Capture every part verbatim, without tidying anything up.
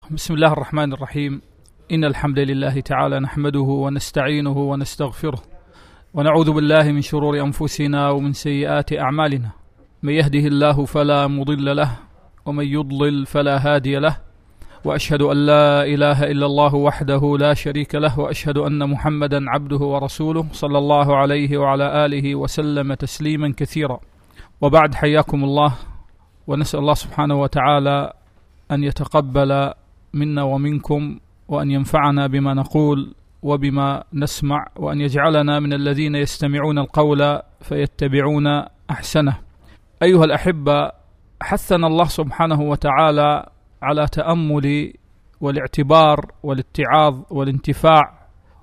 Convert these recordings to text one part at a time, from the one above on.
بسم الله الرحمن الرحيم. إن الحمد لله تعالى نحمده ونستعينه ونستغفره ونعوذ بالله من شرور أنفسنا ومن سيئات أعمالنا، من يهده الله فلا مضل له ومن يضلل فلا هادي له، وأشهد أن لا إله إلا الله وحده لا شريك له، وأشهد أن محمدا عبده ورسوله صلى الله عليه وعلى آله وسلم تسليما كثيرا. وبعد، حياكم الله، ونسأل الله سبحانه وتعالى أن يتقبل منا ومنكم، وأن ينفعنا بما نقول وبما نسمع، وأن يجعلنا من الذين يستمعون القول فيتبعون أحسنه. أيها الأحبة، حثنا الله سبحانه وتعالى على تأمل والاعتبار والاتعاظ والانتفاع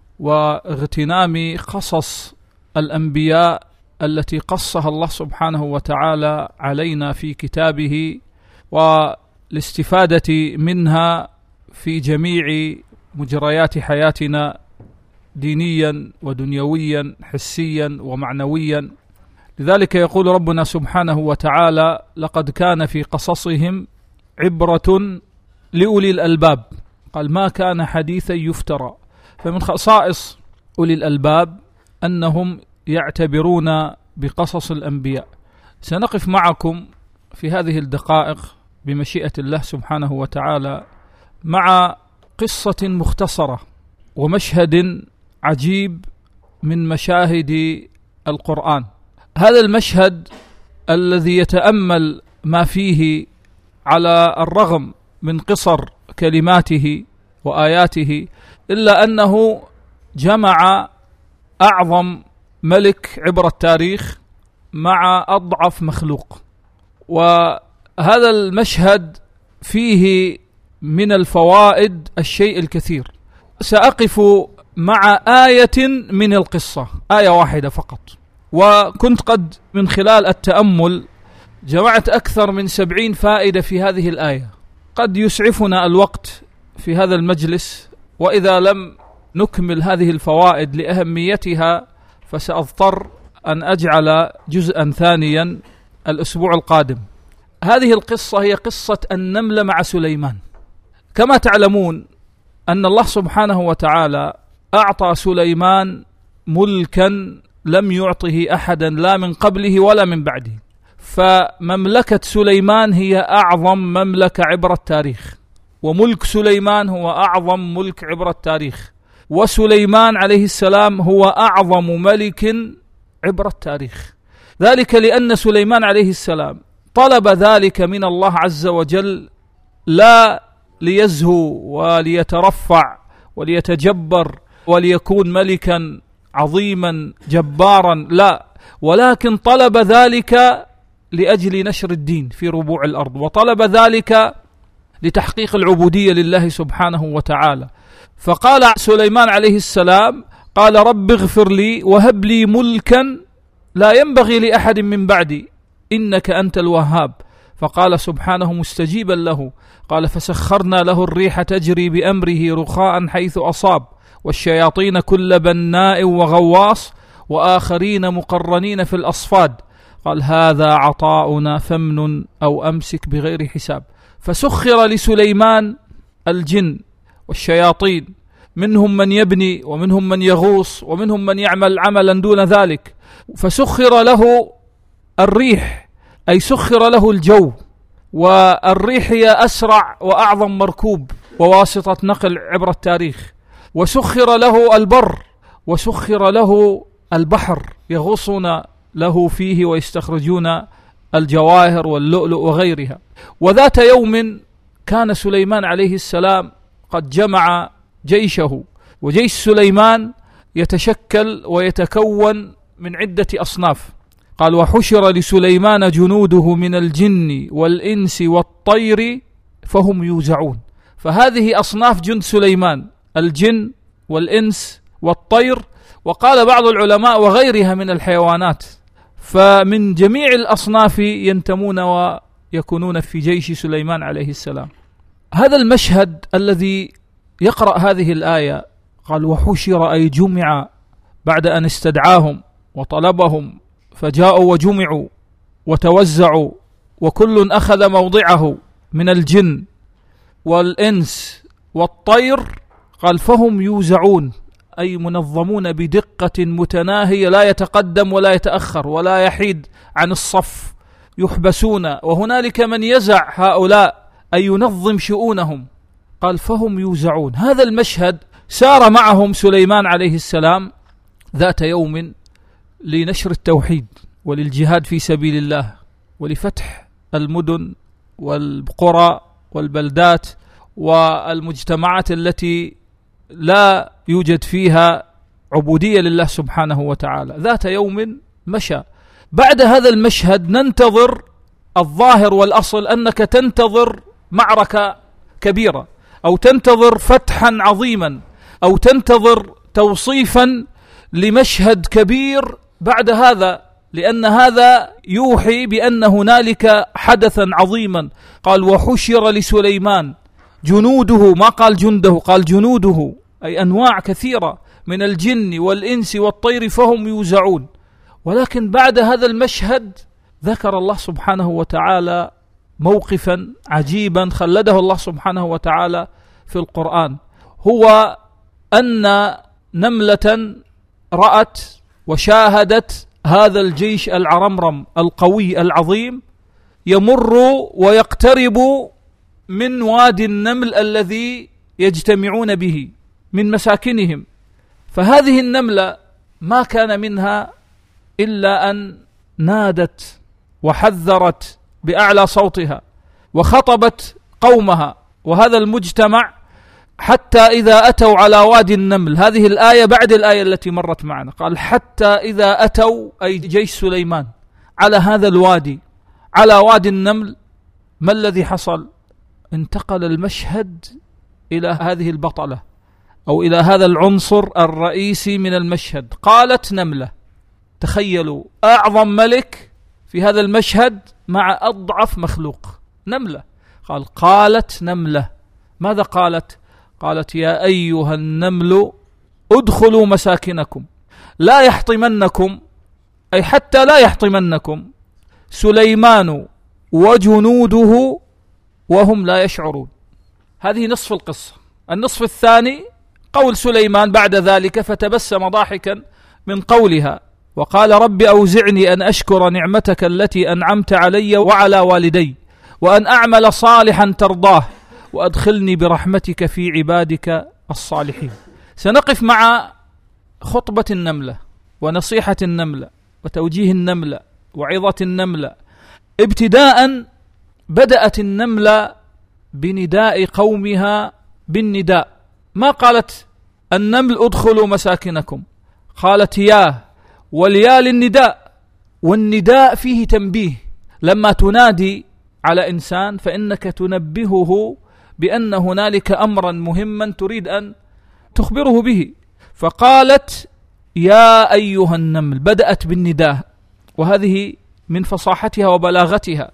واغتنام قصص الأنبياء التي قصها الله سبحانه وتعالى علينا في كتابه، والاستفادة منها في جميع مجريات حياتنا دينيا ودنيويا حسيا ومعنويا. لذلك يقول ربنا سبحانه وتعالى: لقد كان في قصصهم عبرة لأولي الألباب. قال: ما كان حديثا يفترى. فمن خصائص أولي الألباب أنهم يعتبرون بقصص الأنبياء. سنقف معكم في هذه الدقائق بمشيئة الله سبحانه وتعالى مع قصة مختصرة ومشهد عجيب من مشاهد القرآن. هذا المشهد الذي يتأمل ما فيه على الرغم من قصر كلماته وآياته، إلا أنه جمع أعظم ملك عبر التاريخ مع أضعف مخلوق. وهذا المشهد فيه من الفوائد الشيء الكثير. سأقف مع آية من القصة، آية واحدة فقط، وكنت قد من خلال التأمل جمعت أكثر من سبعين فائدة في هذه الآية. قد يسعفنا الوقت في هذا المجلس، وإذا لم نكمل هذه الفوائد لأهميتها فسأضطر أن أجعل جزءا ثانيا الأسبوع القادم. هذه القصة هي قصة النمل مع سليمان. كما تعلمون أن الله سبحانه وتعالى أعطى سليمان ملكا لم يعطه أحدا لا من قبله ولا من بعده، فمملكة سليمان هي أعظم مملكة عبر التاريخ، وملك سليمان هو أعظم ملك عبر التاريخ، وسليمان عليه السلام هو أعظم ملك عبر التاريخ. ذلك لأن سليمان عليه السلام طلب ذلك من الله عز وجل، لا ليزهو وليترفع وليتجبر وليكون ملكا عظيما جبارا، لا، ولكن طلب ذلك لأجل نشر الدين في ربوع الأرض، وطلب ذلك لتحقيق العبودية لله سبحانه وتعالى. فقال سليمان عليه السلام: قال رب اغفر لي وهب لي ملكا لا ينبغي لأحد من بعدي إنك أنت الوهاب. فقال سبحانه مستجيبا له، قال: فسخرنا له الريح تجري بأمره رخاء حيث أصاب والشياطين كل بناء وغواص وآخرين مقرنين في الأصفاد. قال: هذا عطاؤنا فامنن أو أمسك بغير حساب. فسخر لسليمان الجن والشياطين، منهم من يبني ومنهم من يغوص ومنهم من يعمل عملا دون ذلك. فسخر له الريح، أي سخر له الجو، والريح هي أسرع وأعظم مركوب وواسطة نقل عبر التاريخ. وسخر له البر، وسخر له البحر، يغوصون له فيه ويستخرجون الجواهر واللؤلؤ وغيرها. وذات يوم كان سليمان عليه السلام قد جمع جيشه، وجيش سليمان يتشكل ويتكون من عدة أصناف. قال: وحشر لسليمان جنوده من الجن والإنس والطير فهم يوزعون. فهذه أصناف جند سليمان: الجن والإنس والطير، وقال بعض العلماء وغيرها من الحيوانات. فمن جميع الأصناف ينتمون ويكونون في جيش سليمان عليه السلام. هذا المشهد الذي يقرأ هذه الآية، قال: وحشر أي جمع، بعد أن استدعاهم وطلبهم فجاءوا وجمعوا وتوزعوا، وكل أخذ موضعه من الجن والإنس والطير، قال فهم يوزعون، أي منظمون بدقة متناهية، لا يتقدم ولا يتأخر ولا يحيد عن الصف، يحبسون، وهنالك من يزع هؤلاء أي ينظم شؤونهم. قال فهم يوزعون. هذا المشهد سار معهم سليمان عليه السلام ذات يوم لنشر التوحيد وللجهاد في سبيل الله ولفتح المدن والقرى والبلدات والمجتمعات التي لا يوجد فيها عبودية لله سبحانه وتعالى. ذات يوم مشى. بعد هذا المشهد ننتظر الظاهر والأصل أنك تنتظر معركة كبيرة، أو تنتظر فتحا عظيما، أو تنتظر توصيفا لمشهد كبير بعد هذا، لأن هذا يوحي بأن هنالك حدثا عظيما. قال وحشر لسليمان جنوده، ما قال جنده، قال جنوده، أي أنواع كثيرة من الجن والإنس والطير فهم يوزعون. ولكن بعد هذا المشهد ذكر الله سبحانه وتعالى موقفا عجيبا خلده الله سبحانه وتعالى في القرآن، هو أن نملة رأت وشاهدت هذا الجيش العرمرم القوي العظيم يمر ويقترب من وادي النمل الذي يجتمعون به من مساكنهم. فهذه النملة ما كان منها إلا أن نادت وحذرت بأعلى صوتها وخطبت قومها وهذا المجتمع حتى إذا أتوا على وادي النمل. هذه الآية بعد الآية التي مرت معنا، قال حتى إذا أتوا، أي جيش سليمان، على هذا الوادي، على وادي النمل، ما الذي حصل؟ انتقل المشهد إلى هذه البطلة أو إلى هذا العنصر الرئيسي من المشهد. قالت نملة. تخيلوا أعظم ملك في هذا المشهد مع أضعف مخلوق، نملة. قال قالت نملة. ماذا قالت؟ قالت يا أيها النمل ادخلوا مساكنكم لا يحطمنكم، أي حتى لا يحطمنكم سليمان وجنوده وهم لا يشعرون. هذه نصف القصة. النصف الثاني قول سليمان بعد ذلك فتبسم ضاحكا من قولها وقال رب أوزعني أن أشكر نعمتك التي أنعمت علي وعلى والدي وأن أعمل صالحا ترضاه وأدخلني برحمتك في عبادك الصالحين. سنقف مع خطبة النملة ونصيحة النملة وتوجيه النملة وعظة النملة. ابتداء بدأت النملة بنداء قومها بالنداء، ما قالت النمل ادخلوا مساكنكم، قالت يا، واليا للنداء، والنداء فيه تنبيه. لما تنادي على إنسان فإنك تنبهه بأن هنالك أمرا مهما تريد أن تخبره به. فقالت يا أيها النمل، بدأت بالنداء، وهذه من فصاحتها وبلاغتها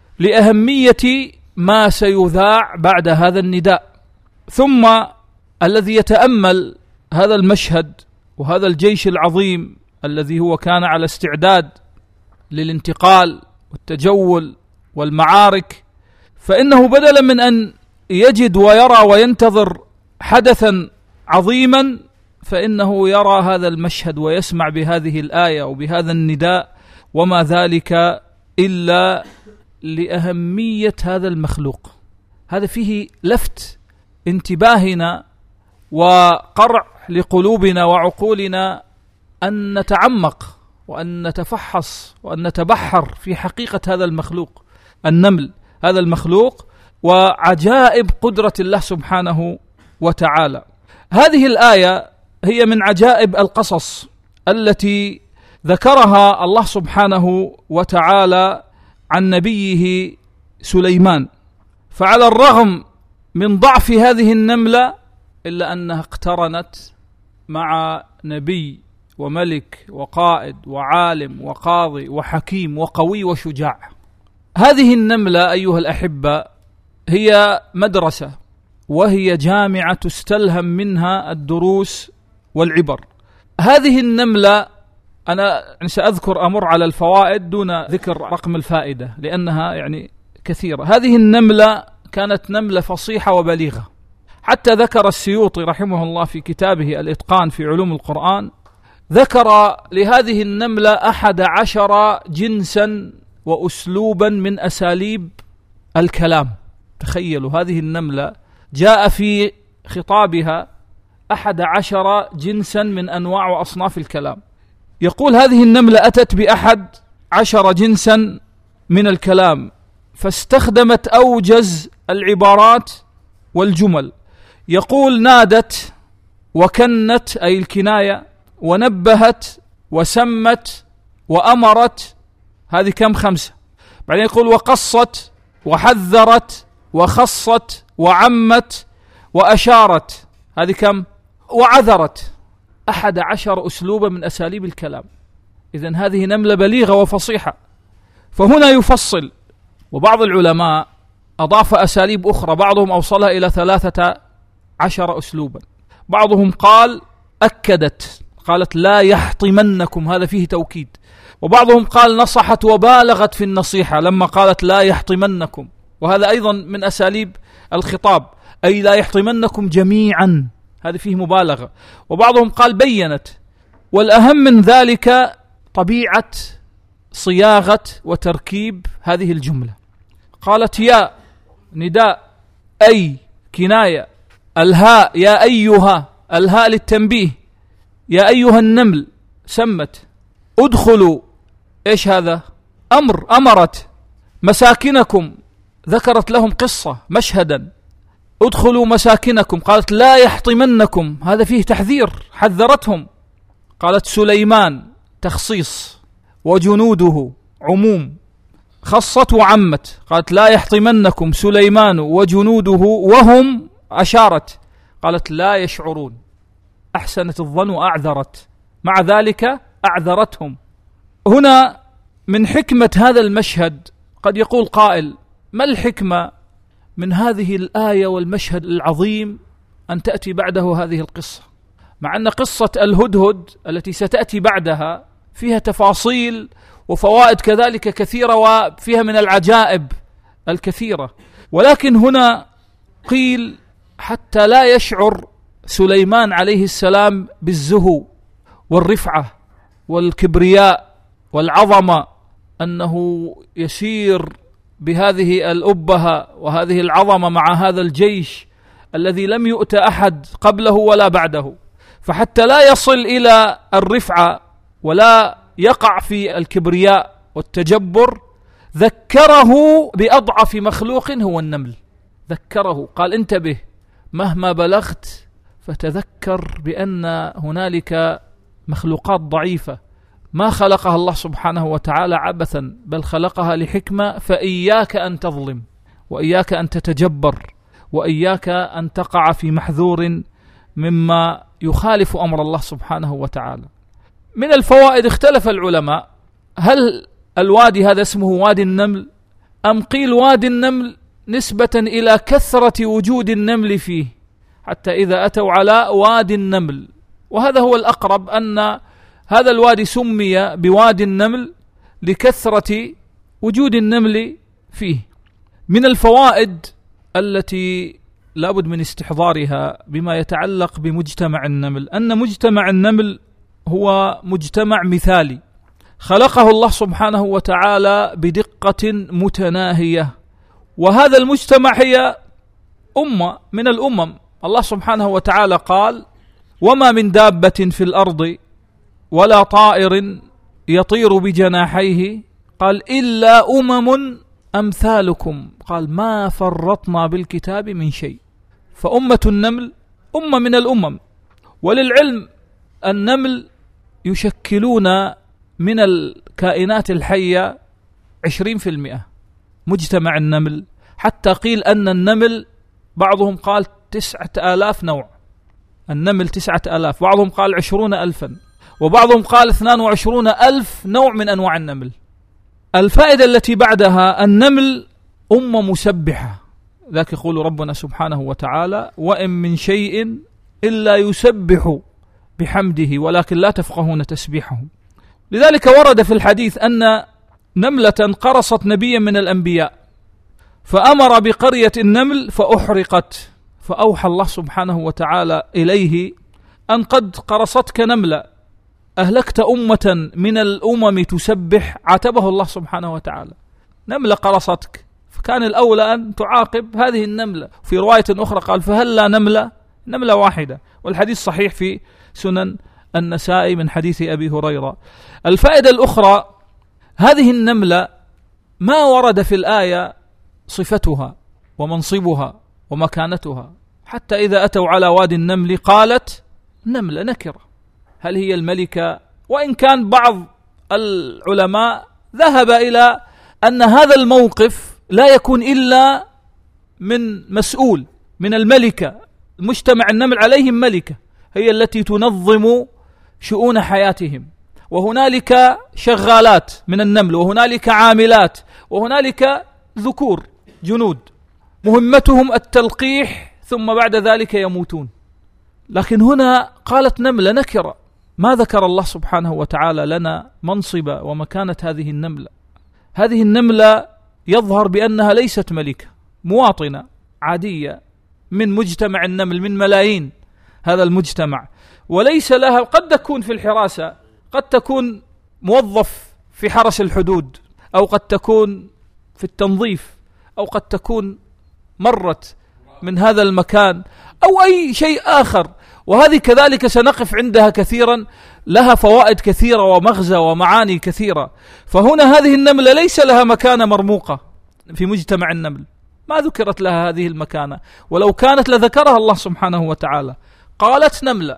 لأهمية ما سيذاع بعد هذا النداء. ثم الذي يتأمل هذا المشهد وهذا الجيش العظيم الذي هو كان على استعداد للانتقال والتجول والمعارك، فإنه بدلا من أن يجد ويرى وينتظر حدثا عظيما، فإنه يرى هذا المشهد ويسمع بهذه الآية وبهذا النداء، وما ذلك إلا لأهمية هذا المخلوق. هذا فيه لفت انتباهنا وقرع لقلوبنا وعقولنا أن نتعمق وأن نتفحص وأن نتبحر في حقيقة هذا المخلوق النمل، هذا المخلوق وعجائب قدرة الله سبحانه وتعالى. هذه الآية هي من عجائب القصص التي ذكرها الله سبحانه وتعالى عن نبيه سليمان. فعلى الرغم من ضعف هذه النملة إلا أنها اقترنت مع نبي وملك وقائد وعالم وقاضي وحكيم وقوي وشجاع. هذه النملة أيها الأحبة هي مدرسة وهي جامعة تستلهم منها الدروس والعبر. هذه النملة أنا سأذكر أمر على الفوائد دون ذكر رقم الفائدة لأنها يعني كثيرة. هذه النملة كانت نملة فصيحة وبليغة، حتى ذكر السيوطي رحمه الله في كتابه الإتقان في علوم القرآن، ذكر لهذه النملة أحد عشر جنسا وأسلوبا من أساليب الكلام. تخيلوا، هذه النملة جاء في خطابها أحد عشر جنسا من أنواع وأصناف الكلام. يقول هذه النملة أتت بأحد عشر جنسا من الكلام، فاستخدمت أوجز العبارات والجمل. يقول نادت وكنت أي الكناية، ونبهت وسمت وأمرت، هذه كم؟ خمسة. بعدين يقول وقصت وحذرت وخصت وعمت وأشارت، هذه كم؟ وعذرت. أحد عشر أسلوبا من أساليب الكلام. إذن هذه نملة بليغة وفصيحة. فهنا يفصل، وبعض العلماء أضاف أساليب أخرى، بعضهم أوصلها إلى ثلاثة عشر أسلوبا. بعضهم قال أكدت، قالت لا يحطمنكم، هذا فيه توكيد. وبعضهم قال نصحت وبالغت في النصيحة لما قالت لا يحطمنكم، وهذا أيضا من أساليب الخطاب، أي لا يحطمنكم جميعا، هذا فيه مبالغة. وبعضهم قال بينت. والأهم من ذلك طبيعة صياغة وتركيب هذه الجملة. قالت يا نداء، أي كناية، الهاء يا أيها، الهاء للتنبيه، يا أيها النمل، سمت. ادخلوا، إيش هذا؟ أمر، أمرت. مساكنكم، ذكرت لهم قصة مشهدا. ادخلوا مساكنكم، قالت لا يحطمنكم، هذا فيه تحذير، حذرتهم. قالت سليمان، تخصيص، وجنوده، عموم. خصت وعمت، قالت لا يحطمنكم سليمان وجنوده وهم، أشارت، قالت لا يشعرون. أحسنت الظن وأعذرت، مع ذلك أعذرتهم. هنا من حكمة هذا المشهد قد يقول قائل ما الحكمة من هذه الآية والمشهد العظيم أن تأتي بعده هذه القصة، مع أن قصة الهدهد التي ستأتي بعدها فيها تفاصيل وفوائد كذلك كثيرة، وفيها من العجائب الكثيرة. ولكن هنا قيل حتى لا يشعر سليمان عليه السلام بالزهو والرفعة والكبرياء والعظمة، أنه يسير بهذه الأبهة وهذه العظمة مع هذا الجيش الذي لم يؤت أحد قبله ولا بعده. فحتى لا يصل إلى الرفعة ولا يقع في الكبرياء والتجبر، ذكره بأضعف مخلوق هو النمل. ذكره، قال انتبه مهما بلغت فتذكر بأن هنالك مخلوقات ضعيفة ما خلقها الله سبحانه وتعالى عبثا، بل خلقها لحكمة، فإياك أن تظلم، وإياك أن تتجبر، وإياك أن تقع في محذور مما يخالف أمر الله سبحانه وتعالى. من الفوائد اختلف العلماء، هل الوادي هذا اسمه وادي النمل، أم قيل وادي النمل نسبة إلى كثرة وجود النمل فيه، حتى إذا أتوا على وادي النمل. وهذا هو الأقرب، أن هذا الوادي سمي بوادي النمل لكثرة وجود النمل فيه. من الفوائد التي لابد من استحضارها بما يتعلق بمجتمع النمل، أن مجتمع النمل هو مجتمع مثالي خلقه الله سبحانه وتعالى بدقة متناهية. وهذا المجتمع هي أمة من الأمم. الله سبحانه وتعالى قال وما من دابة في الأرض ولا طائر يطير بجناحيه، قال إلا أمم أمثالكم، قال ما فرطنا بالكتاب من شيء. فأمة النمل أمة من الأمم. وللعلم النمل يشكلون من الكائنات الحية عشرين في المئة مجتمع النمل، حتى قيل أن النمل بعضهم قال تسعة آلاف نوع، النمل تسعة آلاف، بعضهم قال عشرون ألفا، وبعضهم قال اثنان وعشرون ألف نوع من أنواع النمل. الفائدة التي بعدها النمل أمة مسبحة، ذاك يقول ربنا سبحانه وتعالى وإن من شيء إلا يسبح بحمده ولكن لا تفقهون تسبيحهم. لذلك ورد في الحديث أن نملة قرصت نبيا من الأنبياء فأمر بقرية النمل فأحرقت، فأوحى الله سبحانه وتعالى إليه أن قد قرصتك نملة، أهلكت أمة من الأمم تسبح. عاتبه الله سبحانه وتعالى، نملة قرصتك، فكان الأولى أن تعاقب هذه النملة. في رواية أخرى قال فهل لا نملة، نملة واحدة، والحديث صحيح في سنن النسائي من حديث أبي هريرة. الفائدة الأخرى، هذه النملة ما ورد في الآية صفتها ومنصبها ومكانتها، حتى إذا أتوا على وادي النمل قالت نملة نكرة، هل هي الملكة؟ وإن كان بعض العلماء ذهب إلى أن هذا الموقف لا يكون إلا من مسؤول، من الملكة، مجتمع النمل عليهم ملكة هي التي تنظم شؤون حياتهم، وهنالك شغالات من النمل، وهنالك عاملات، وهنالك ذكور جنود مهمتهم التلقيح، ثم بعد ذلك يموتون. لكن هنا قالت نملة نكرة، ما ذكر الله سبحانه وتعالى لنا منصب ومكانة هذه النملة. هذه النملة يظهر بأنها ليست ملكة، مواطنة عادية من مجتمع النمل، من ملايين هذا المجتمع، وليس لها، قد تكون في الحراسة، قد تكون موظف في حرس الحدود، أو قد تكون في التنظيف، أو قد تكون مرت من هذا المكان، أو أي شيء آخر. وهذه كذلك سنقف عندها كثيرا، لها فوائد كثيرة ومغزى ومعاني كثيرة. فهنا هذه النملة ليس لها مكانة مرموقة في مجتمع النمل، ما ذكرت لها هذه المكانة، ولو كانت لذكرها الله سبحانه وتعالى. قالت نملة.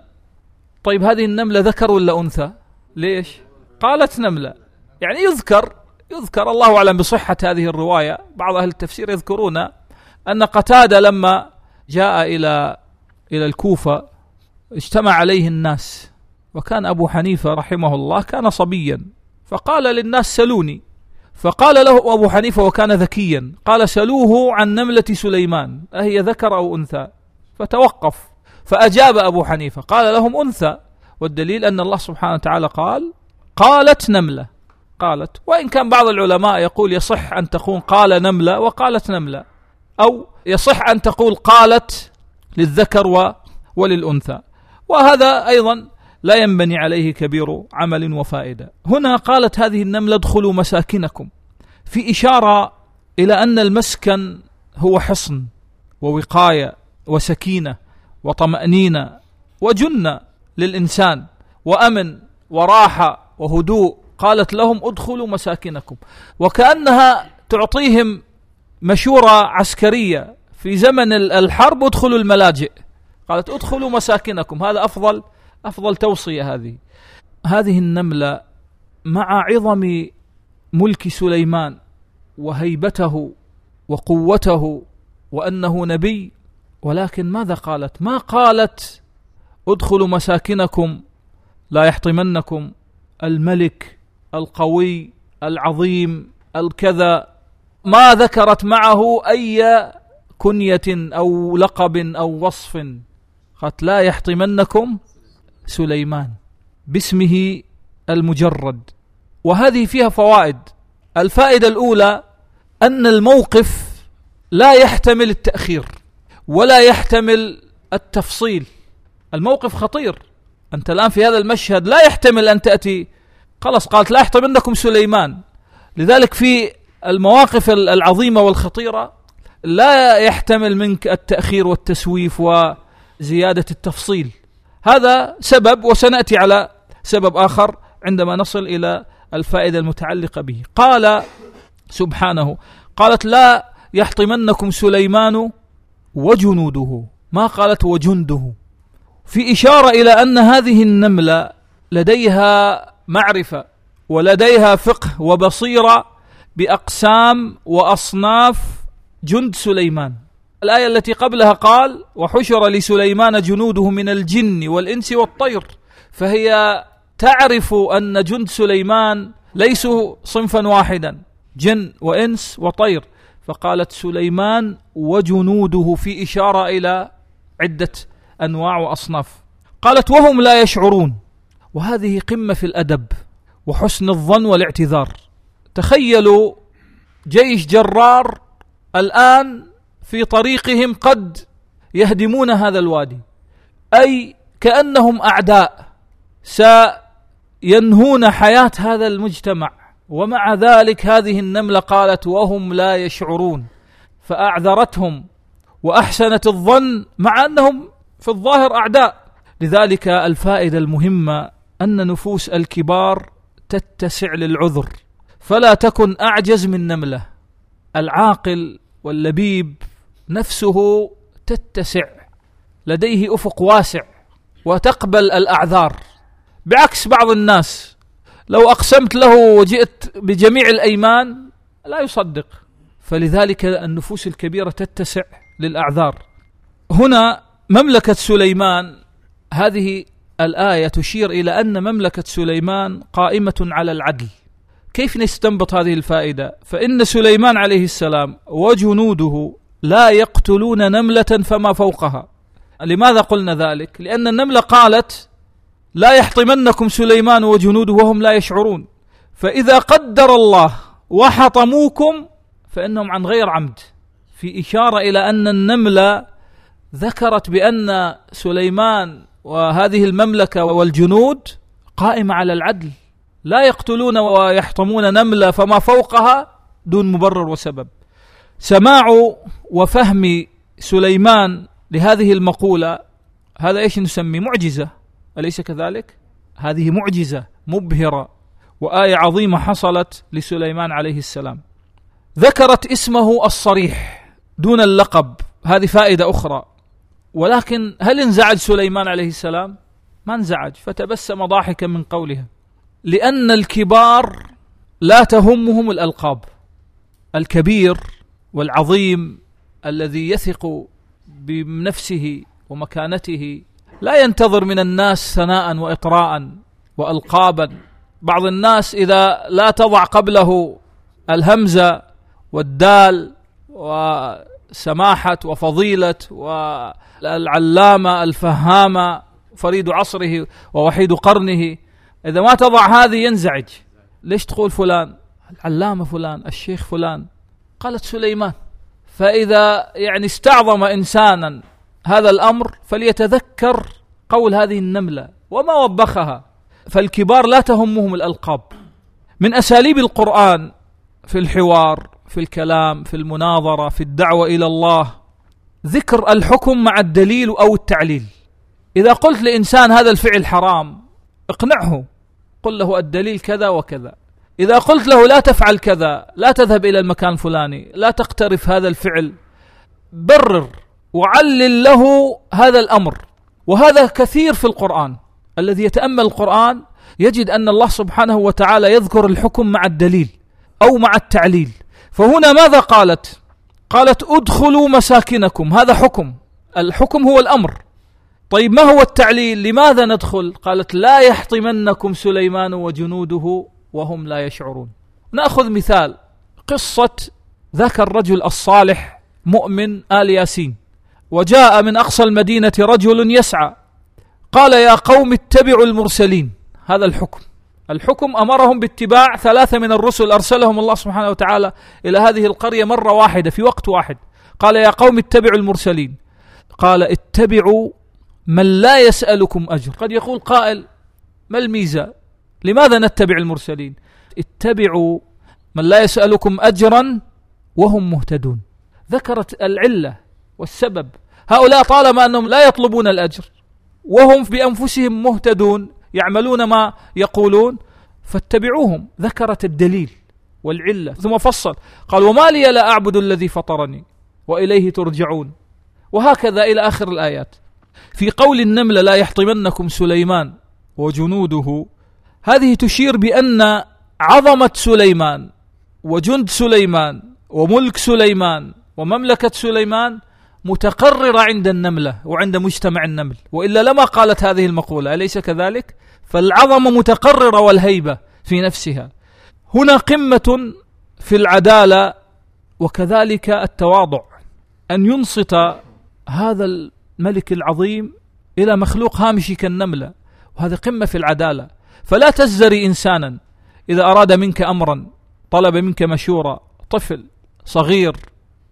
طيب هذه النملة ذكر ولا أنثى؟ ليش قالت نملة؟ يعني يذكر يذكر الله أعلم بصحة هذه الرواية. بعض أهل التفسير يذكرون أن قتادة لما جاء إلى إلى الكوفة اجتمع عليه الناس، وكان أبو حنيفة رحمه الله كان صبيا، فقال للناس سلوني، فقال له أبو حنيفة وكان ذكيا، قال سلوه عن نملة سليمان أهي ذكر أو أنثى؟ فتوقف، فأجاب أبو حنيفة قال لهم أنثى، والدليل أن الله سبحانه وتعالى قال قالت نملة، قالت. وإن كان بعض العلماء يقول يصح أن تقول قال نملة وقالت نملة، أو يصح أن تقول قالت للذكر وللأنثى، وهذا أيضا لا ينبني عليه كبير عمل وفائدة. هنا قالت هذه النملة ادخلوا مساكنكم، في إشارة إلى أن المسكن هو حصن ووقاية وسكينة وطمأنينة وجنة للإنسان، وأمن وراحة وهدوء. قالت لهم ادخلوا مساكنكم، وكأنها تعطيهم مشورة عسكرية في زمن الحرب، ادخلوا الملاجئ. قالت ادخلوا مساكنكم، هذا أفضل أفضل توصية. هذه هذه النملة مع عظم ملك سليمان وهيبته وقوته وأنه نبي، ولكن ماذا قالت؟ ما قالت ادخلوا مساكنكم لا يحطمنكم الملك القوي العظيم الكذا، ما ذكرت معه أي كنية أو لقب أو وصف، قالت لا يحطمنكم سليمان باسمه المجرد. وهذه فيها فوائد. الفائدة الأولى أن الموقف لا يحتمل التأخير ولا يحتمل التفصيل، الموقف خطير. أنت الآن في هذا المشهد لا يحتمل أن تأتي خلاص قالت لا يحطمنكم سليمان. لذلك في المواقف العظيمة والخطيرة لا يحتمل منك التأخير والتسويف وزيادة التفصيل، هذا سبب، وسنأتي على سبب آخر عندما نصل إلى الفائدة المتعلقة به. قال سبحانه قالت لا يحطمنكم سليمان وجنوده، ما قالت وجنده، في إشارة إلى أن هذه النملة لديها معرفة ولديها فقه وبصيرة بأقسام وأصناف جند سليمان. الآية التي قبلها قال وحشر لسليمان جنوده من الجن والإنس والطير، فهي تعرف أن جند سليمان ليسوا صنفا واحدا، جن وإنس وطير، فقالت سليمان وجنوده في إشارة إلى عدة أنواع وأصناف. قالت وهم لا يشعرون، وهذه قمة في الأدب وحسن الظن والاعتذار. تخيلوا جيش جرار الآن في طريقهم قد يهدمون هذا الوادي، أي كأنهم أعداء سينهون حياة هذا المجتمع، ومع ذلك هذه النملة قالت وهم لا يشعرون، فأعذرتهم وأحسنت الظن مع أنهم في الظاهر أعداء. لذلك الفائدة المهمة أن نفوس الكبار تتسع للعذر، فلا تكن أعجز من نملة. العاقل واللبيب نفسه تتسع، لديه أفق واسع وتقبل الأعذار، بعكس بعض الناس لو أقسمت له وجئت بجميع الأيمان لا يصدق. فلذلك النفوس الكبيرة تتسع للأعذار. هنا مملكة سليمان، هذه الآية تشير إلى أن مملكة سليمان قائمة على العدل. كيف نستنبط هذه الفائدة؟ فإن سليمان عليه السلام وجنوده لا يقتلون نملة فما فوقها. لماذا قلنا ذلك؟ لأن النملة قالت لا يحطمنكم سليمان وجنوده وهم لا يشعرون، فإذا قدر الله وحطموكم فإنهم عن غير عمد، في إشارة إلى أن النملة ذكرت بأن سليمان وهذه المملكة والجنود قائمة على العدل، لا يقتلون ويحطمون نملة فما فوقها دون مبرر وسبب. سماع وفهم سليمان لهذه المقولة هذا إيش نسميه؟ معجزة، أليس كذلك؟ هذه معجزة مبهرة وآية عظيمة حصلت لسليمان عليه السلام. ذكرت اسمه الصريح دون اللقب، هذه فائدة أخرى. ولكن هل انزعج سليمان عليه السلام؟ ما انزعج، فتبسم ضاحكا من قولها، لأن الكبار لا تهمهم الألقاب. الكبير والعظيم الذي يثق بنفسه ومكانته لا ينتظر من الناس ثناء وإطراء وألقابا. بعض الناس إذا لا تضع قبله الهمزة والدال وسماحة وفضيلة والعلامة الفهامة فريد عصره ووحيد قرنه، إذا ما تضع هذه ينزعج. ليش تقول فلان العلامة فلان الشيخ فلان؟ قالت سليمان. فإذا يعني استعظم إنسانا هذا الأمر فليتذكر قول هذه النملة وما وبخها. فالكبار لا تهمهم الألقاب. من أساليب القرآن في الحوار، في الكلام، في المناظرة، في الدعوة إلى الله، ذكر الحكم مع الدليل أو التعليل. إذا قلت لإنسان هذا الفعل حرام اقنعه، قل له الدليل كذا وكذا. إذا قلت له لا تفعل كذا، لا تذهب إلى المكان الفلاني، لا تقترف هذا الفعل، برر وعلل له هذا الأمر. وهذا كثير في القرآن. الذي يتأمل القرآن يجد أن الله سبحانه وتعالى يذكر الحكم مع الدليل أو مع التعليل. فهنا ماذا قالت؟ قالت ادخلوا مساكنكم، هذا حكم، الحكم هو الأمر. طيب ما هو التعليل؟ لماذا ندخل؟ قالت لا يحطمنكم سليمان وجنوده وهم لا يشعرون. نأخذ مثال قصة ذاك الرجل الصالح مؤمن آل ياسين، وجاء من أقصى المدينة رجل يسعى، قال يا قوم اتبعوا المرسلين. هذا الحكم. الحكم أمرهم باتباع ثلاثة من الرسل أرسلهم الله سبحانه وتعالى إلى هذه القرية مرة واحدة في وقت واحد. قال يا قوم اتبعوا المرسلين. قال اتبعوا من لا يسألكم أجر. قد يقول قائل ما الميزة؟ لماذا نتبع المرسلين؟ اتبعوا من لا يسألكم أجرا وهم مهتدون. ذكرت العلة والسبب. هؤلاء طالما أنهم لا يطلبون الأجر وهم بأنفسهم مهتدون يعملون ما يقولون فاتبعوهم. ذكرت الدليل والعلة ثم فصل قال وما لي لا أعبد الذي فطرني وإليه ترجعون، وهكذا إلى آخر الآيات. في قول النملة لا يحطمنكم سليمان وجنوده، هذه تشير بأن عظمة سليمان وجند سليمان وملك سليمان ومملكة سليمان متقررة عند النملة وعند مجتمع النمل، وإلا لما قالت هذه المقولة، أليس كذلك؟ فالعظمة متقررة والهيبة في نفسها. هنا قمة في العدالة وكذلك التواضع، أن ينصت هذا الملك العظيم إلى مخلوق هامشي كالنملة، وهذا قمة في العدالة. فلا تزري إنسانا إذا أراد منك أمرا، طلب منك مشورة، طفل صغير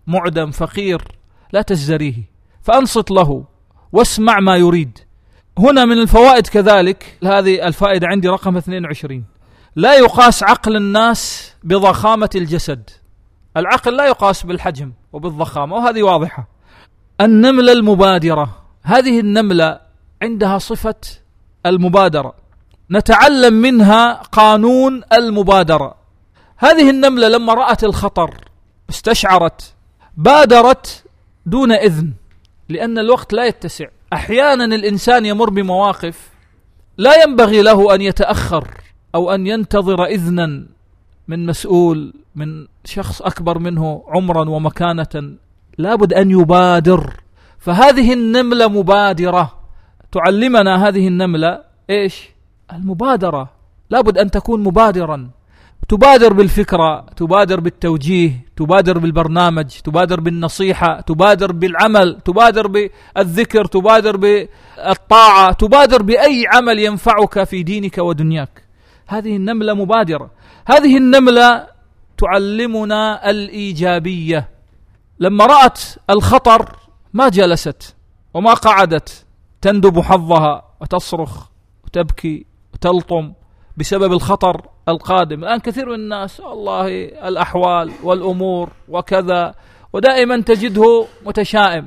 معدم فقير لا تزدريه، فأنصت له واسمع ما يريد. هنا من الفوائد كذلك، هذه الفائدة عندي رقم اثنين وعشرين، لا يقاس عقل الناس بضخامة الجسد. العقل لا يقاس بالحجم وبالضخامة، وهذه واضحة. النملة المبادرة، هذه النملة عندها صفة المبادرة، نتعلم منها قانون المبادرة. هذه النملة لما رأت الخطر استشعرت، بادرت دون إذن، لأن الوقت لا يتسع. أحيانا الإنسان يمر بمواقف لا ينبغي له أن يتأخر أو أن ينتظر إذنا من مسؤول، من شخص أكبر منه عمرا ومكانة، لابد أن يبادر. فهذه النملة مبادرة، تعلمنا هذه النملة إيش؟ المبادرة. لابد أن تكون مبادرا، تبادر بالفكرة، تبادر بالتوجيه، تبادر بالبرنامج، تبادر بالنصيحة، تبادر بالعمل، تبادر بالذكر، تبادر بالطاعة، تبادر بأي عمل ينفعك في دينك ودنياك. هذه النملة مبادرة. هذه النملة تعلمنا الإيجابية. لما رأت الخطر ما جلست وما قعدت تندب حظها وتصرخ وتبكي وتلطم بسبب الخطر القادم. الآن كثير من الناس والله الأحوال والأمور وكذا، ودائما تجده متشائم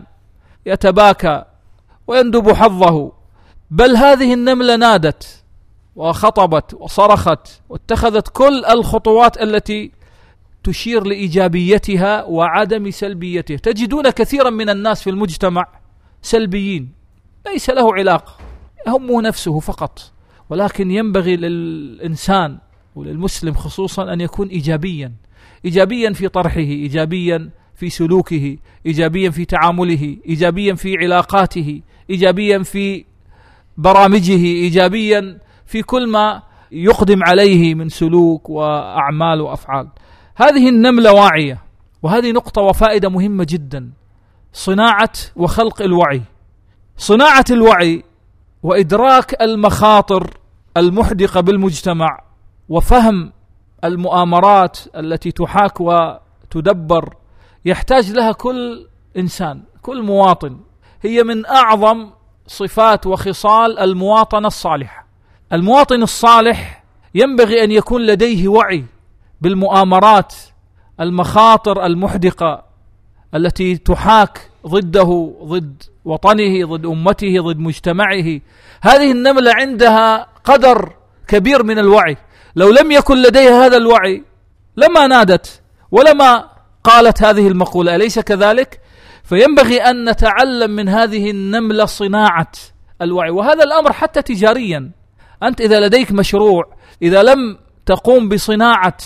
يتباكى ويندب حظه. بل هذه النملة نادت وخطبت وصرخت واتخذت كل الخطوات التي تشير لإيجابيتها وعدم سلبيتها. تجدون كثيرا من الناس في المجتمع سلبيين، ليس له علاقة، يهمه نفسه فقط. ولكن ينبغي للإنسان وللمسلم خصوصا أن يكون إيجابيا، إيجابيا في طرحه، إيجابيا في سلوكه، إيجابيا في تعامله، إيجابيا في علاقاته، إيجابيا في برامجه، إيجابيا في كل ما يقدم عليه من سلوك وأعمال وأفعال. هذه النملة واعية، وهذه نقطة وفائدة مهمة جدا. صناعة وخلق الوعي. صناعة الوعي وإدراك المخاطر المحدقة بالمجتمع وفهم المؤامرات التي تحاك وتدبر يحتاج لها كل إنسان، كل مواطن. هي من أعظم صفات وخصال المواطنة الصالحة. المواطن الصالح ينبغي أن يكون لديه وعي بالمؤامرات، المخاطر المحدقة التي تحاك ضده، ضد وطنه، ضد أمته، ضد مجتمعه. هذه النملة عندها قدر كبير من الوعي. لو لم يكن لديها هذا الوعي لما نادت ولما قالت هذه المقولة، أليس كذلك؟ فينبغي أن نتعلم من هذه النملة صناعة الوعي. وهذا الأمر حتى تجاريا، أنت إذا لديك مشروع، إذا لم تقوم بصناعة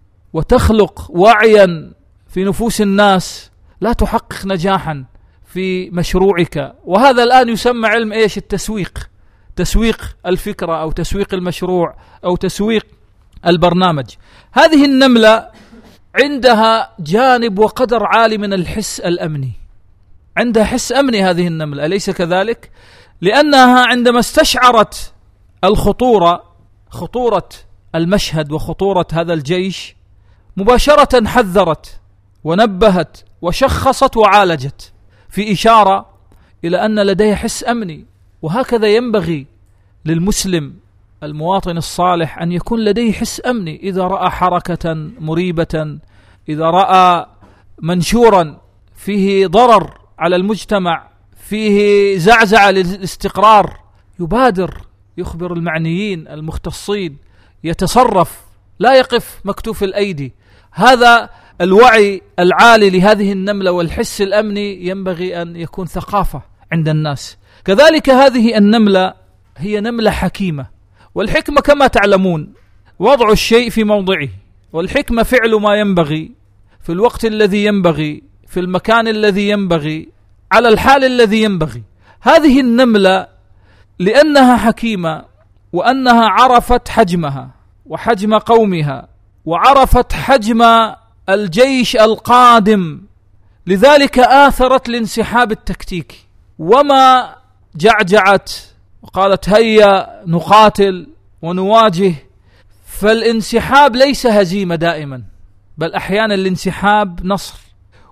وتخلق وعيا في نفوس الناس لا تحقق نجاحا في مشروعك. وهذا الآن يسمى علم إيش؟ التسويق. تسويق الفكرة أو تسويق المشروع أو تسويق البرنامج. هذه النملة عندها جانب وقدر عالي من الحس الأمني. عندها حس أمني هذه النملة، أليس كذلك؟ لأنها عندما استشعرت الخطورة، خطورة المشهد وخطورة هذا الجيش، مباشرة حذرت ونبهت وشخصت وعالجت، في إشارة إلى أن لديها حس أمني. وهكذا ينبغي للمسلم المواطن الصالح أن يكون لديه حس أمني. إذا رأى حركة مريبة، إذا رأى منشورا فيه ضرر على المجتمع، فيه زعزعة للاستقرار، يبادر، يخبر المعنيين المختصين، يتصرف، لا يقف مكتوف الأيدي. هذا الوعي العالي لهذه النملة والحس الأمني ينبغي أن يكون ثقافة عند الناس. كذلك هذه النملة هي نملة حكيمة. والحكمة كما تعلمون وضع الشيء في موضعه، والحكمة فعل ما ينبغي في الوقت الذي ينبغي، في المكان الذي ينبغي، على الحال الذي ينبغي. هذه النملة لأنها حكيمة وأنها عرفت حجمها وحجم قومها وعرفت حجم الجيش القادم، لذلك آثرت الانسحاب التكتيكي وما جعجعت وقالت هيا نقاتل ونواجه. فالانسحاب ليس هزيمة دائما، بل أحيانا الانسحاب نصر.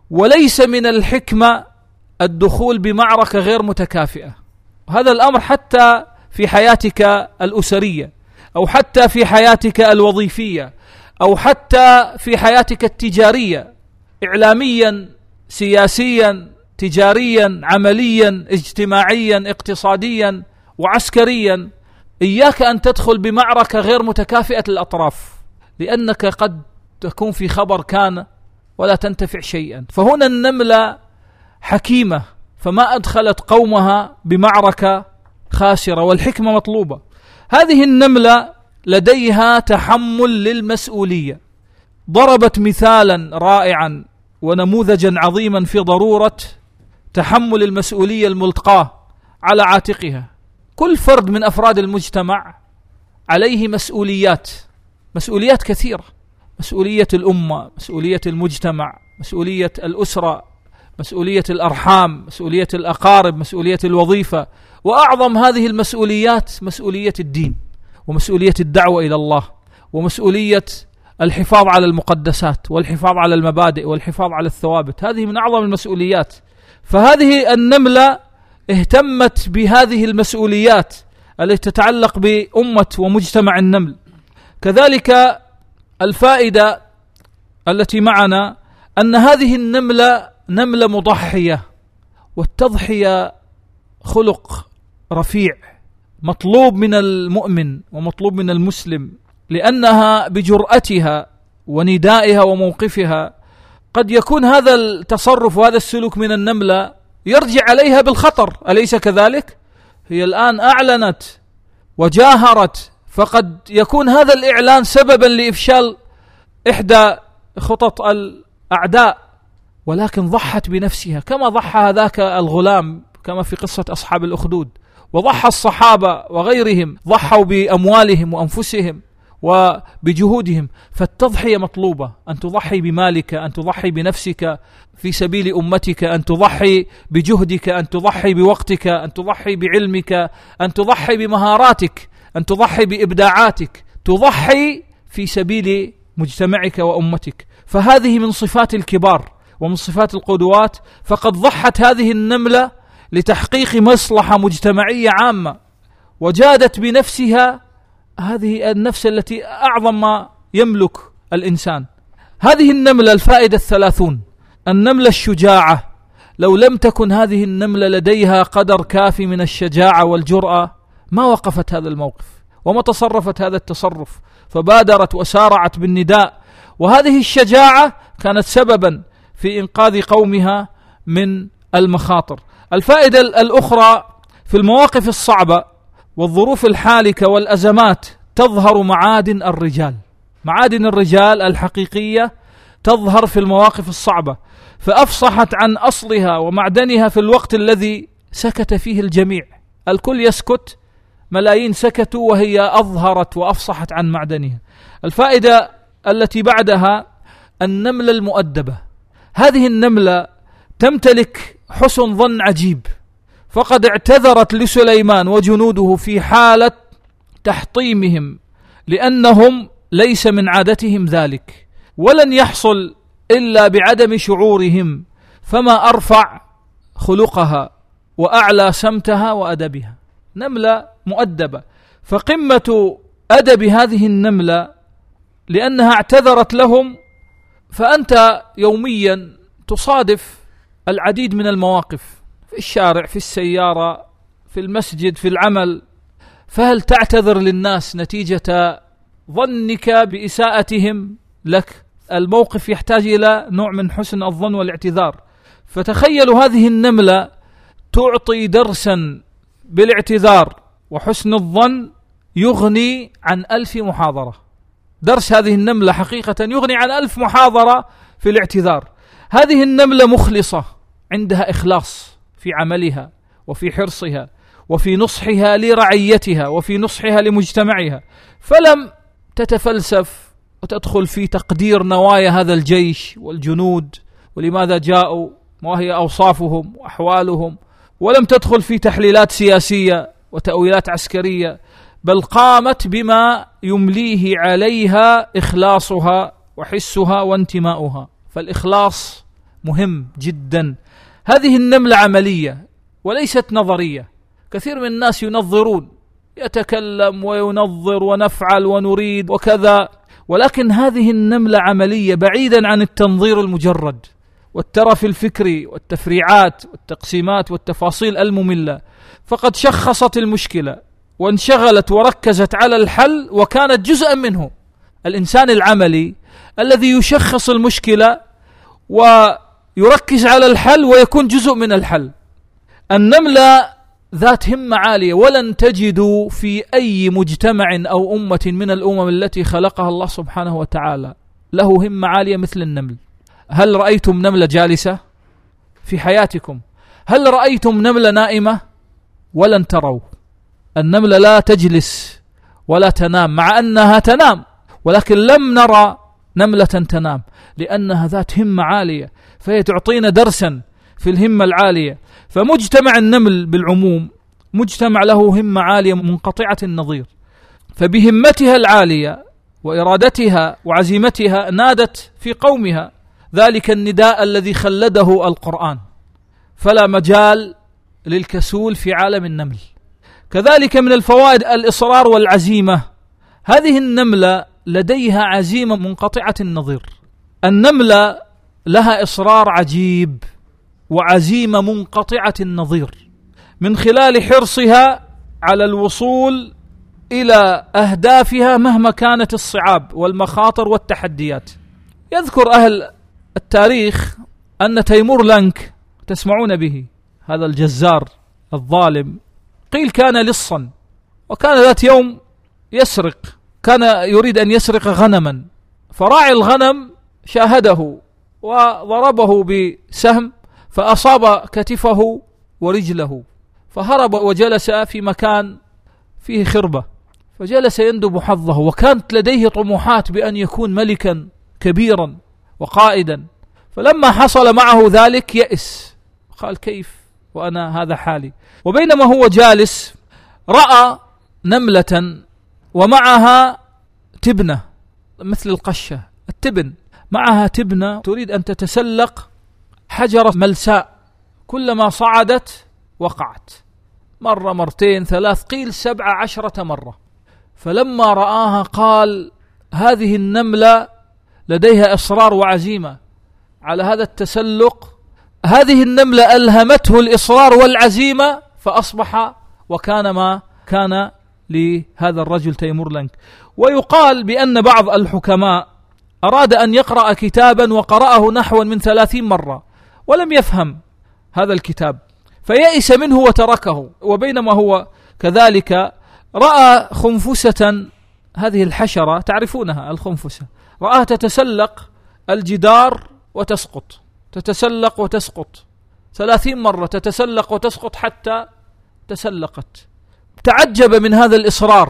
وليس من الحكمة الدخول بمعركة غير متكافئة. هذا الأمر حتى في حياتك الأسرية، أو حتى في حياتك الوظيفية، أو حتى في حياتك التجارية، إعلاميا، سياسيا، تجاريا، عمليا، اجتماعيا، اقتصاديا، وعسكريا. إياك أن تدخل بمعركة غير متكافئة الأطراف، لأنك قد تكون في خبر كان ولا تنتفع شيئا. فهنا النملة حكيمة، فما أدخلت قومها بمعركة خاسرة، والحكمة مطلوبة. هذه النملة لديها تحمل للمسؤولية، ضربت مثالا رائعا ونموذجا عظيما في ضرورة تحمل المسؤولية الملقاة على عاتقها. كل فرد من أفراد المجتمع عليه مسؤوليات، مسؤوليات كثيرة: مسؤولية الأمة، مسؤولية المجتمع، مسؤولية الأسرة، مسؤولية الأرحام، مسؤولية الأقارب، مسؤولية الوظيفة. وأعظم هذه المسؤوليات مسؤولية الدين، ومسؤولية الدعوة إلى الله، ومسؤولية الحفاظ على المقدسات، والحفاظ على المبادئ، والحفاظ على الثوابت. هذه من أعظم المسؤوليات. فهذه النملة اهتمت بهذه المسؤوليات التي تتعلق بأمة ومجتمع النمل. كذلك الفائدة التي معنا أن هذه النملة نملة مضحية، والتضحية خلق رفيع مطلوب من المؤمن ومطلوب من المسلم، لأنها بجرأتها وندائها وموقفها قد يكون هذا التصرف وهذا السلوك من النملة يرجع عليها بالخطر، أليس كذلك؟ هي الآن أعلنت وجاهرت، فقد يكون هذا الإعلان سببا لإفشال إحدى خطط الأعداء، ولكن ضحت بنفسها كما ضحى هذاك الغلام، كما في قصة أصحاب الأخدود، وضحى الصحابة وغيرهم، ضحوا بأموالهم وأنفسهم وبجهودهم. فالتضحية مطلوبة، أن تضحي بمالك، أن تضحي بنفسك في سبيل أمتك، أن تضحي بجهدك، أن تضحي بوقتك، أن تضحي بعلمك، أن تضحي بمهاراتك، أن تضحي بإبداعاتك، تضحي في سبيل مجتمعك وأمتك. فهذه من صفات الكبار ومن صفات القدوات. فقد ضحت هذه النملة لتحقيق مصلحة مجتمعية عامة، وجادت بنفسها، هذه النفس التي أعظم ما يملك الإنسان. هذه النملة الفائدة الثلاثون: النملة الشجاعة. لو لم تكن هذه النملة لديها قدر كافي من الشجاعة والجرأة ما وقفت هذا الموقف وما تصرفت هذا التصرف، فبادرت وسارعت بالنداء. وهذه الشجاعة كانت سببا في إنقاذ قومها من المخاطر. الفائدة الأخرى: في المواقف الصعبة والظروف الحالكة والأزمات تظهر معادن الرجال. معادن الرجال الحقيقية تظهر في المواقف الصعبة، فأفصحت عن أصلها ومعدنها في الوقت الذي سكت فيه الجميع. الكل يسكت، ملايين سكتوا، وهي أظهرت وأفصحت عن معدنها. الفائدة التي بعدها: النملة المؤدبة. هذه النملة تمتلك حسن ظن عجيب، فقد اعتذرت لسليمان وجنوده في حالة تحطيمهم، لأنهم ليس من عادتهم ذلك، ولن يحصل إلا بعدم شعورهم. فما أرفع خلقها وأعلى سمتها وأدبها. نملة مؤدبة. فقمة أدب هذه النملة لأنها اعتذرت لهم. فأنت يوميا تصادف العديد من المواقف في الشارع، في السيارة، في المسجد، في العمل، فهل تعتذر للناس نتيجة ظنك بإساءتهم لك؟ الموقف يحتاج إلى نوع من حسن الظن والاعتذار. فتخيلوا هذه النملة تعطي درسا بالاعتذار وحسن الظن يغني عن ألف محاضرة. درس هذه النملة حقيقة يغني عن ألف محاضرة في الاعتذار. هذه النملة مخلصة، عندها إخلاص في عملها وفي حرصها وفي نصحها لرعيتها وفي نصحها لمجتمعها، فلم تتفلسف وتدخل في تقدير نوايا هذا الجيش والجنود ولماذا جاءوا وما هي أوصافهم وأحوالهم، ولم تدخل في تحليلات سياسية وتأويلات عسكرية، بل قامت بما يمليه عليها إخلاصها وحسها وانتماؤها. فالإخلاص مهم جدا. هذه النملة عملية وليست نظرية. كثير من الناس ينظرون، يتكلم وينظر ونفعل ونريد وكذا، ولكن هذه النملة عملية بعيدا عن التنظير المجرد والترف الفكري والتفريعات والتقسيمات والتفاصيل المملة. فقد شخصت المشكلة وانشغلت وركزت على الحل وكانت جزءا منه. الإنسان العملي الذي يشخص المشكلة ويركز على الحل ويكون جزء من الحل. النملة ذات همة عالية، ولن تجدوا في أي مجتمع أو أمة من الأمم التي خلقها الله سبحانه وتعالى له همة عالية مثل النمل. هل رأيتم نملة جالسة في حياتكم؟ هل رأيتم نملة نائمة؟ ولن تروا. النملة لا تجلس ولا تنام، مع أنها تنام، ولكن لم نرى نملة تنام، لأنها ذات همة عالية، فهي تعطينا درسا في الهمة العالية. فمجتمع النمل بالعموم مجتمع له همة عالية منقطعة النظير، فبهمتها العالية وإرادتها وعزيمتها نادت في قومها ذلك النداء الذي خلده القرآن: فلا مجال للكسول في عالم النمل. كذلك من الفوائد الإصرار والعزيمة. هذه النملة لديها عزيمة منقطعة النظير. النملة لها إصرار عجيب وعزيمة منقطعة النظير من خلال حرصها على الوصول إلى أهدافها مهما كانت الصعاب والمخاطر والتحديات. يذكر أهل التاريخ أن تيمور لنك، تسمعون به، هذا الجزار الظالم، قيل كان لصا، وكان ذات يوم يسرق، كان يريد أن يسرق غنما، فراعي الغنم شاهده وضربه بسهم فأصاب كتفه ورجله، فهرب وجلس في مكان فيه خربة، فجلس يندب حظه، وكانت لديه طموحات بأن يكون ملكا كبيرا وقائدا. فلما حصل معه ذلك يأس، قال كيف وأنا هذا حالي. وبينما هو جالس رأى نملة ومعها تبنة مثل القشة، التبن، معها تبنة تريد أن تتسلق حجرة ملساء، كلما صعدت وقعت، مرة مرتين ثلاث، قيل سبع عشرة مرة. فلما رآها قال هذه النملة لديها إصرار وعزيمة على هذا التسلق. هذه النملة ألهمته الإصرار والعزيمة، فأصبح وكان ما كان لهذا الرجل تيمور لنك. ويقال بأن بعض الحكماء أراد أن يقرأ كتابا وقرأه نحو من ثلاثين مرة ولم يفهم هذا الكتاب، فيأس منه وتركه. وبينما هو كذلك رأى خنفسة، هذه الحشرة تعرفونها الخنفسة، رآها تتسلق الجدار وتسقط، تتسلق وتسقط ثلاثين مرة، تتسلق وتسقط حتى تسلقت. تعجب من هذا الإصرار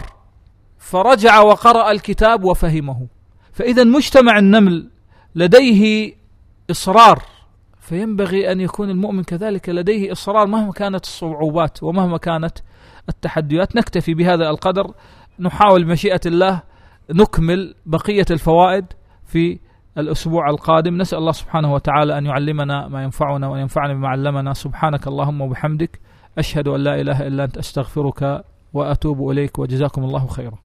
فرجع وقرأ الكتاب وفهمه. فإذا مجتمع النمل لديه إصرار، فينبغي أن يكون المؤمن كذلك لديه إصرار مهما كانت الصعوبات ومهما كانت التحديات. نكتفي بهذا القدر، نحاول بمشيئة الله نكمل بقية الفوائد في الأسبوع القادم. نسأل الله سبحانه وتعالى أن يعلمنا ما ينفعنا وأن ينفعنا بما علمنا. سبحانك اللهم وبحمدك، أشهد أن لا إله إلا أنت، أستغفرك وأتوب إليك، وجزاكم الله خيرا.